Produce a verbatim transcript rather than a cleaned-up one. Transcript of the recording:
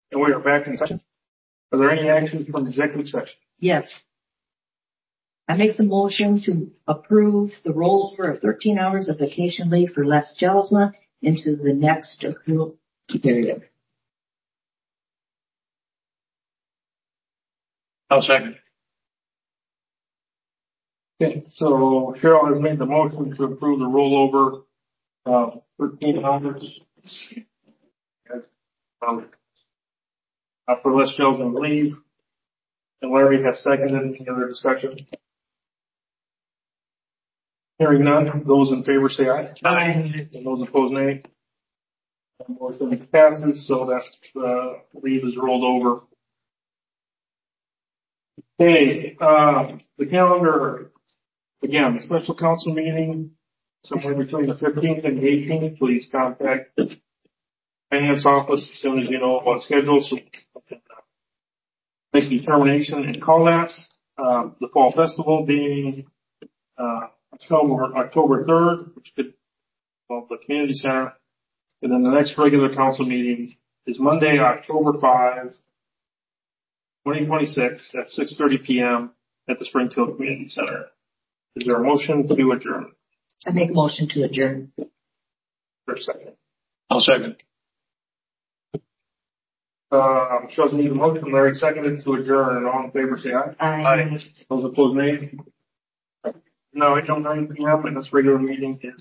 And we are back in session. Are there any actions from executive session? Yes. I make the motion to approve the rollover of thirteen hours of vacation leave for Les Gelsma into the next accrual period. I'll second. Okay, so Cheryl has made the motion to approve the rollover of thirteen hours. Um, uh, for Les Gelsma leave. And Larry has seconded. Any other discussion? Hearing none, those in favor say aye. Aye. And those opposed, nay. The motion passes, so that uh, leave is rolled over. Okay, uh, the calendar, again, the special council meeting, somewhere between the fifteenth and the eighteenth. Please contact the finance office as soon as you know about schedule, so you can uh, make a determination and call that. Uh, the fall festival being uh, October, October third, which could involve the community center. And then the next regular council meeting is Monday, October fifth, twenty twenty-six at six thirty p.m. at the Springfield Community Center. Is there a motion to adjourn? I make a motion to adjourn. For a second. I'll second. Uh, Michelle's made the motion. Larry seconded to adjourn. All in favor say aye. Aye. Those opposed, nay. No, I don't nine p.m. and this regular meeting is.